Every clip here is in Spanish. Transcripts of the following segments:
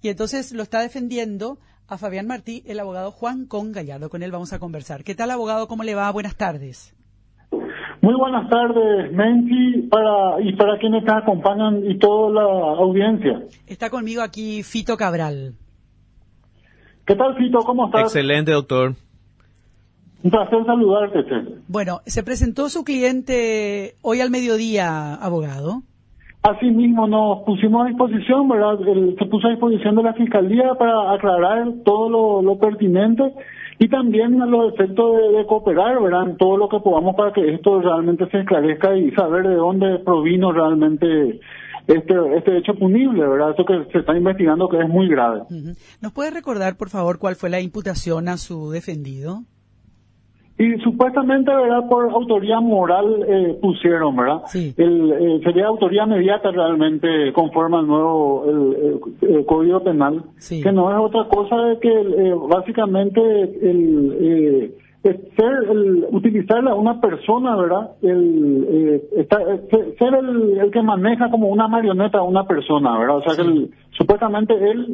Y entonces lo está defendiendo a Fabián Martí, el abogado Juan Con Gallardo. Con él vamos a conversar. ¿Qué tal, abogado? ¿Cómo le va? Buenas tardes. Muy buenas tardes, Menchi, para quienes te acompañan y toda la audiencia. Está conmigo aquí Fito Cabral. ¿Qué tal, Fito? ¿Cómo estás? Excelente, doctor. Un placer saludarte, che. Bueno, se presentó su cliente hoy al mediodía, abogado. Así mismo nos pusimos a disposición, ¿verdad? Se puso a disposición de la Fiscalía para aclarar todo lo pertinente y también a los efectos de cooperar, ¿verdad? En todo lo que podamos para que esto realmente se esclarezca y saber de dónde provino realmente este hecho punible, ¿verdad? Eso que se está investigando que es muy grave. ¿Nos puede recordar, por favor, cuál fue la imputación a su defendido? Y supuestamente, ¿verdad? Por autoría moral pusieron, ¿verdad? Sí. Sería autoría mediata realmente conforme al nuevo el Código Penal, sí. Que no es otra cosa de que básicamente utilizarle a una persona, ¿verdad? Ser el que maneja como una marioneta a una persona, ¿verdad? O sea sí. que supuestamente él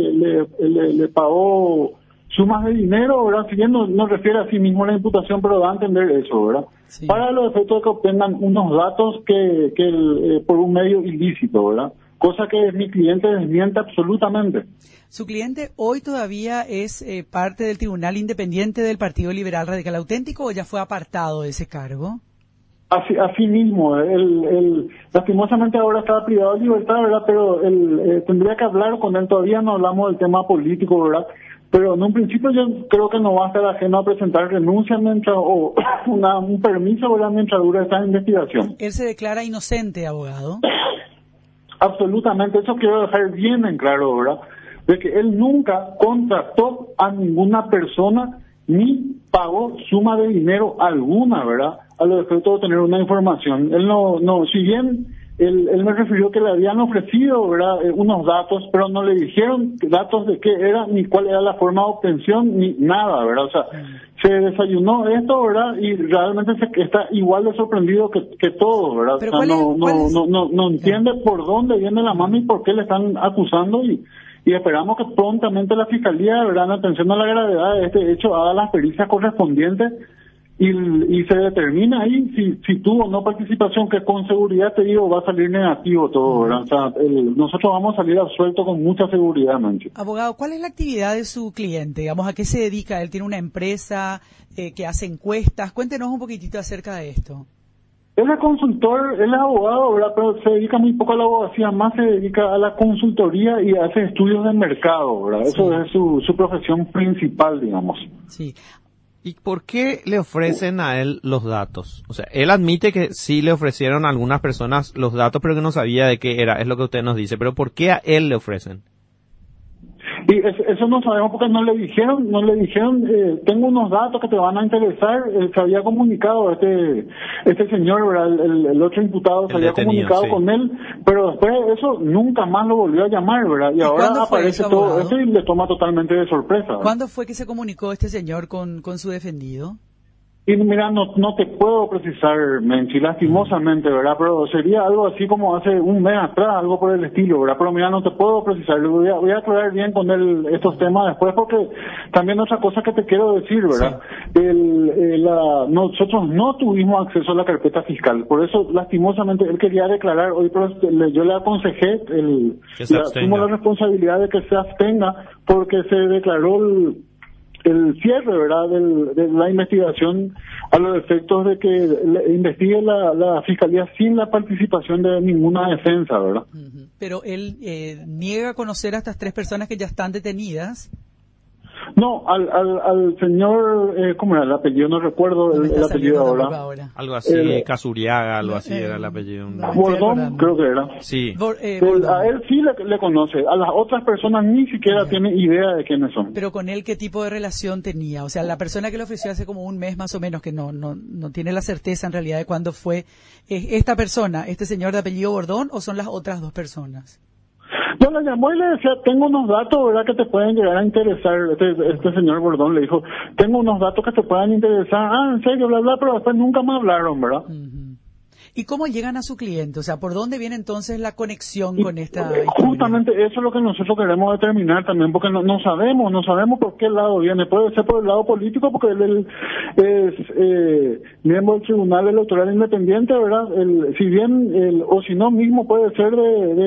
le pagó sumas de dinero, ¿verdad? Si bien no refiere a sí mismo a la imputación, pero da a entender eso, ¿verdad? Sí. Para los efectos de que obtengan unos datos que por un medio ilícito, ¿verdad? Cosa que mi cliente desmiente absolutamente. Su cliente hoy todavía es parte del Tribunal Independiente del Partido Liberal Radical Auténtico, ¿o ya fue apartado de ese cargo? Así mismo, lastimosamente ahora está privado de libertad, ¿verdad? Pero tendría que hablar con él, todavía no hablamos del tema político, ¿verdad? Pero en un principio yo creo que no va a estar ajeno a presentar renuncia o un permiso, ¿verdad? Mientras dura esta investigación. Él se declara inocente, abogado. Absolutamente, eso quiero dejar bien en claro, ¿verdad? De que él nunca contrató a ninguna persona ni pagó suma de dinero alguna, ¿verdad? A los efectos de tener una información. Él no, si bien él me refirió que le habían ofrecido, ¿verdad? Unos datos, pero no le dijeron datos de qué era, ni cuál era la forma de obtención, ni nada, ¿verdad? O sea, se desayunó esto, ¿verdad? Y realmente está igual de sorprendido que todo, ¿verdad? Pero o sea, no entiende por dónde viene la mano y por qué le están acusando y esperamos que prontamente la Fiscalía, ¿verdad? En atención a la gravedad de este hecho, haga las pericias correspondientes y se determina ahí si tuvo o no participación, que con seguridad, te digo, va a salir negativo todo, ¿verdad? O sea, nosotros vamos a salir absueltos con mucha seguridad, Manchi. Abogado, ¿cuál es la actividad de su cliente? Digamos, ¿a qué se dedica? ¿Él tiene una empresa que hace encuestas? Cuéntenos un poquitito acerca de esto. Él es consultor, él es abogado, ¿verdad? Pero se dedica muy poco a la abogacía, más se dedica a la consultoría y hace estudios de mercado, ¿verdad? Sí. Eso es su profesión principal, digamos. Sí. ¿Y por qué le ofrecen a él los datos? O sea, él admite que sí le ofrecieron a algunas personas los datos, pero que no sabía de qué era, es lo que usted nos dice. Pero ¿por qué a él le ofrecen? Y eso no sabemos porque no le dijeron, tengo unos datos que te van a interesar. Se había comunicado este señor, ¿verdad? El otro imputado se había comunicado sí. Con él, pero después de eso nunca más lo volvió a llamar, ¿verdad? Y ahora aparece todo eso y le toma totalmente de sorpresa, ¿verdad? ¿Cuándo fue que se comunicó este señor con su defendido? Y mira, no te puedo precisar, Menchi, lastimosamente, ¿verdad? Pero sería algo así como hace un mes atrás, algo por el estilo, ¿verdad? Pero mira, no te puedo precisar. Voy a aclarar bien con él estos temas después, porque también otra cosa que te quiero decir, ¿verdad? Sí. Nosotros no tuvimos acceso a la carpeta fiscal, por eso lastimosamente él quería declarar hoy, pero yo le aconsejé, asumo la responsabilidad de que se abstenga, porque se declaró el cierre, ¿verdad?, de la investigación a los efectos de que investigue la Fiscalía sin la participación de ninguna defensa, ¿verdad? Pero él niega a conocer a estas 3 personas que ya están detenidas. No, al señor, ¿cómo era el apellido? No recuerdo el apellido ahora. Algo así, Casuriaga, algo así era el apellido. Bordón, creo que era. Sí. A él sí le conoce, a las otras personas ni siquiera tiene idea de quiénes son. Pero con él, ¿qué tipo de relación tenía? O sea, la persona que le ofreció hace como un mes más o menos, que no tiene la certeza en realidad de cuándo fue, esta persona, este señor de apellido Bordón, ¿o son las otras 2 personas? Yo le llamó y le decía, tengo unos datos, ¿verdad?, que te pueden llegar a interesar. Este señor Bordón le dijo, tengo unos datos que te puedan interesar. En serio, bla, bla, pero después nunca me hablaron, ¿verdad? ¿Y cómo llegan a su cliente? O sea, ¿por dónde viene entonces la conexión con esta Justamente eso es lo que nosotros queremos determinar también, porque no sabemos por qué lado viene. Puede ser por el lado político, porque él es miembro del Tribunal Electoral Independiente, ¿verdad? Si bien, o si no mismo puede ser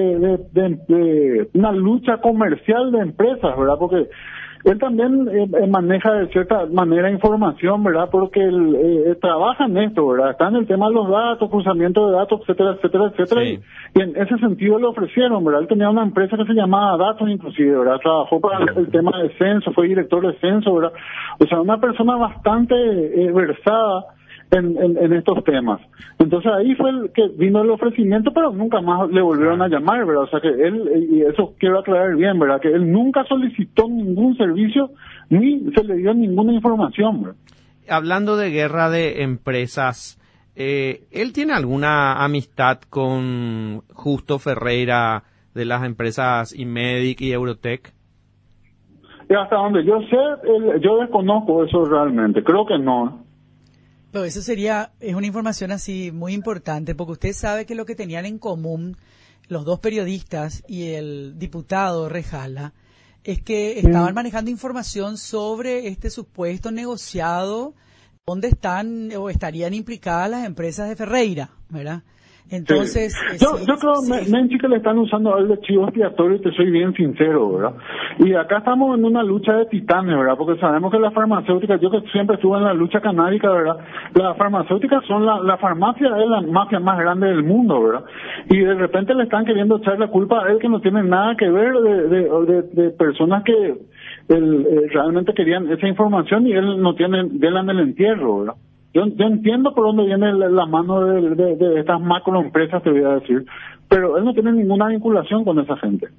de una lucha comercial de empresas, ¿verdad? Porque él también maneja de cierta manera información, ¿verdad? Porque él trabaja en esto, ¿verdad? Está en el tema de los datos, cruzamiento de datos, etcétera, etcétera, etcétera. Sí. Y en ese sentido le ofrecieron, ¿verdad? Él tenía una empresa que se llamaba Datos, inclusive, ¿verdad? Trabajó para el tema de censo, fue director de censo, ¿verdad? O sea, una persona bastante versada en estos temas. Entonces ahí fue el que vino el ofrecimiento, pero nunca más le volvieron a llamar, ¿verdad? O sea que él, y eso quiero aclarar bien, ¿verdad? Que él nunca solicitó ningún servicio ni se le dio ninguna información, ¿verdad? Hablando de guerra de empresas, ¿él tiene alguna amistad con Justo Ferreira de las empresas Imedic y Eurotech? Y hasta donde yo sé, yo desconozco eso realmente, creo que no. Pero eso es una información así muy importante, porque usted sabe que lo que tenían en común los dos periodistas y el diputado Rejala es que estaban manejando información sobre este supuesto negociado donde están o estarían implicadas las empresas de Ferreira, ¿verdad? Entonces, sí. Yo creo, Menchi, que le están usando a él de chivo expiatorio, y te soy bien sincero, ¿verdad? Y acá estamos en una lucha de titanes, ¿verdad? Porque sabemos que las farmacéuticas, yo que siempre estuve en la lucha canábica, ¿verdad? Las farmacéuticas son la farmacia es la mafia más grande del mundo, ¿verdad? Y de repente le están queriendo echar la culpa a él, que no tiene nada que ver de personas que realmente querían esa información, y él no tiene vela en el entierro, ¿verdad? Yo entiendo por dónde viene la mano de estas macroempresas, te voy a decir, pero él no tiene ninguna vinculación con esa gente.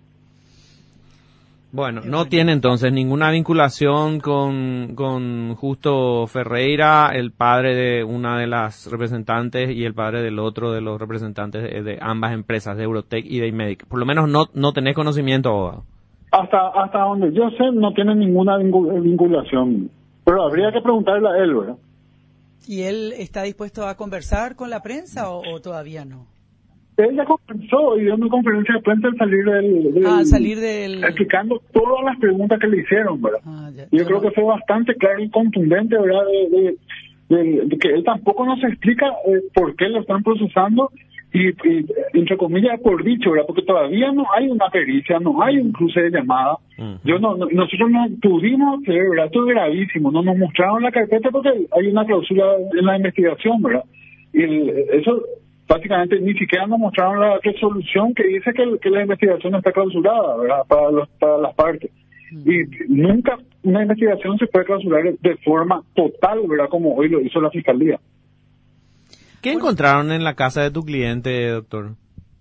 Bueno, no tiene entonces ninguna vinculación con Justo Ferreira, el padre de una de las representantes y el padre del otro de los representantes de ambas empresas, de Eurotech y de Imedic. Por lo menos no tenés conocimiento, abogado. Hasta donde yo sé, no tiene ninguna vinculación, pero habría que preguntarle a él, ¿verdad? ¿Y él está dispuesto a conversar con la prensa o todavía no? Él ya conversó y dio una conferencia de prensa al salir del... explicando todas las preguntas que le hicieron, ¿verdad? Yo creo que fue bastante claro y contundente, ¿verdad? De que él tampoco nos explica por qué lo están procesando y entre comillas por dicho, ¿verdad? Porque todavía no hay una pericia, no hay un cruce de llamada. Nosotros no pudimos hacer, ¿verdad? Esto es gravísimo, no nos mostraron la carpeta porque hay una cláusula en la investigación, ¿verdad? Y eso básicamente ni siquiera nos mostraron la resolución que dice que la investigación está clausurada, ¿verdad? Para las partes. Y nunca una investigación se puede clausurar de forma total, ¿verdad? Como hoy lo hizo la Fiscalía. ¿Qué encontraron en la casa de tu cliente, doctor?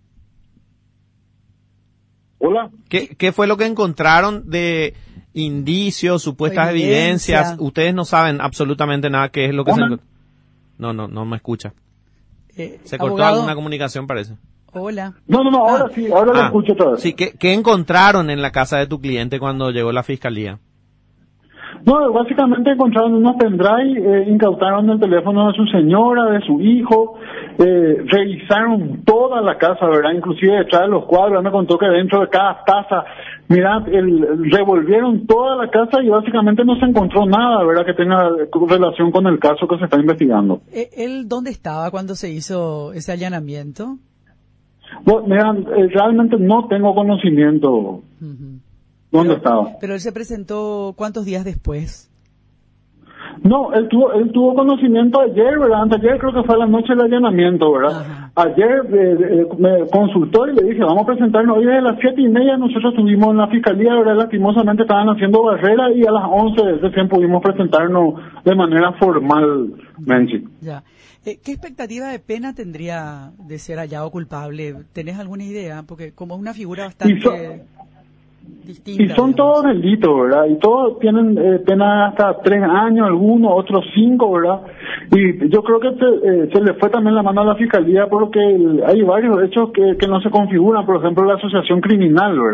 Hola. ¿Qué fue lo que encontraron de indicios, supuestas evidencias? Ustedes no saben absolutamente nada qué es lo que se encontró. No me escucha. Se cortó abogado. Alguna comunicación, parece. Hola. No, ahora sí, ahora lo escucho otra vez. Sí, ¿qué encontraron en la casa de tu cliente cuando llegó la fiscalía? No, básicamente encontraron unos pendrive, incautaron el teléfono de su señora, de su hijo, revisaron toda la casa, ¿verdad? Inclusive detrás de los cuadros, me contó que dentro de cada taza, mira, revolvieron toda la casa y básicamente no se encontró nada, ¿verdad? Que tenga relación con el caso que se está investigando. ¿Él dónde estaba cuando se hizo ese allanamiento? Bueno, mira, realmente no tengo conocimiento. ¿Dónde estaba? Pero él se presentó ¿cuántos días después? No, él tuvo conocimiento ayer, ¿verdad? Anteayer creo que fue la noche del allanamiento, ¿verdad? Ajá. Ayer me consultó y le dije, vamos a presentarnos. Hoy desde las 7:30 nosotros estuvimos en la fiscalía, ¿verdad? Lastimosamente estaban haciendo barrera y a las 11 recién pudimos presentarnos de manera formal, Menchi. Ya. ¿Qué expectativa de pena tendría de ser hallado culpable? ¿Tenés alguna idea? Porque como es una figura bastante... distinta, y son todos delitos, ¿verdad? Y todos tienen pena hasta 3 años, algunos, otros 5, ¿verdad? Y yo creo que se le fue también la mano a la fiscalía porque hay varios hechos que no se configuran, por ejemplo, la asociación criminal, ¿verdad?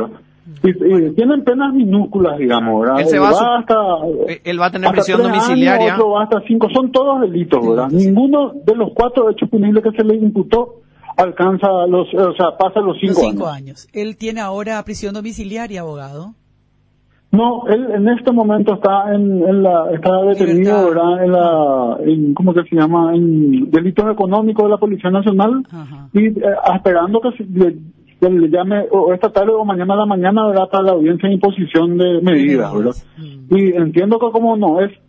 Y tienen penas minúsculas, digamos, ¿verdad? Él va a tener prisión domiciliaria. Otro va hasta 5, son todos delitos, ¿verdad? Ninguno de los 4 hechos punibles que se le imputó alcanza pasa los 5 años. Él tiene ahora prisión domiciliaria, abogado. No, él en este momento está está detenido, ¿verdad? ¿Cómo que se llama? En delitos económicos de la Policía Nacional. Ajá. Y esperando que le llame o esta tarde o mañana a la mañana, ¿verdad? Para la audiencia de imposición de medidas, ¿verdad? Y entiendo que como no hay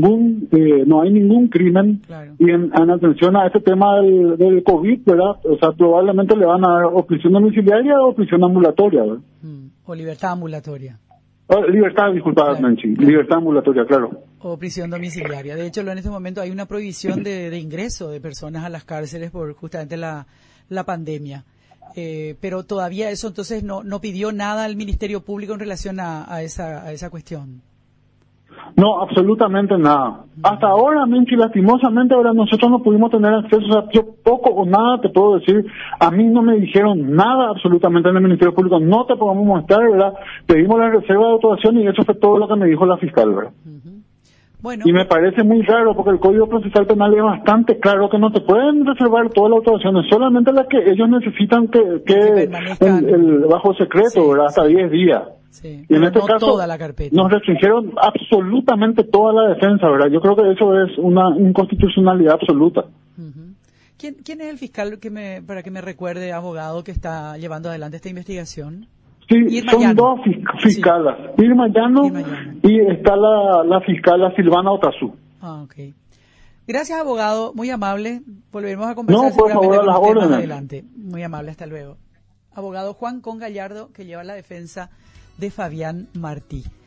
ningún crimen, claro. Y en atención a este tema del COVID, ¿verdad? O sea, probablemente le van a dar o prisión domiciliaria o prisión ambulatoria, ¿verdad? O libertad ambulatoria. Libertad ambulatoria, claro. O prisión domiciliaria. De hecho, en este momento hay una prohibición de ingreso de personas a las cárceles por justamente la pandemia. Pero todavía eso entonces no pidió nada al Ministerio Público en relación a esa cuestión. No, absolutamente nada. Hasta ahora, Menchi, lastimosamente, ahora nosotros no pudimos tener acceso, o sea, yo poco o nada te puedo decir. A mí no me dijeron nada absolutamente en el Ministerio Público, no te podemos mostrar, ¿verdad? Pedimos la reserva de autuación y eso fue todo lo que me dijo la fiscal, ¿verdad? Bueno, y me parece muy raro porque el Código Procesal Penal es bastante claro que no te pueden reservar todas las autuaciones, solamente las que ellos necesitan que bajo secreto, sí, ¿verdad? Hasta 10 días. Sí, y en este caso toda la carpeta. Nos restringieron absolutamente toda la defensa, ¿verdad? Yo creo que eso es una inconstitucionalidad absoluta. ¿Quién es el fiscal para que me recuerde, abogado, que está llevando adelante esta investigación? Sí, Irma son Llano. 2 fiscalas, sí. Irma Llano y está la fiscala Silvana Otazú. Ok. Gracias, abogado, muy amable. Volveremos a conversar. No, por favor, a las órdenes. Adelante. Muy amable, hasta luego. Abogado Juan Con Gallardo, que lleva la defensa de Fabián Martí.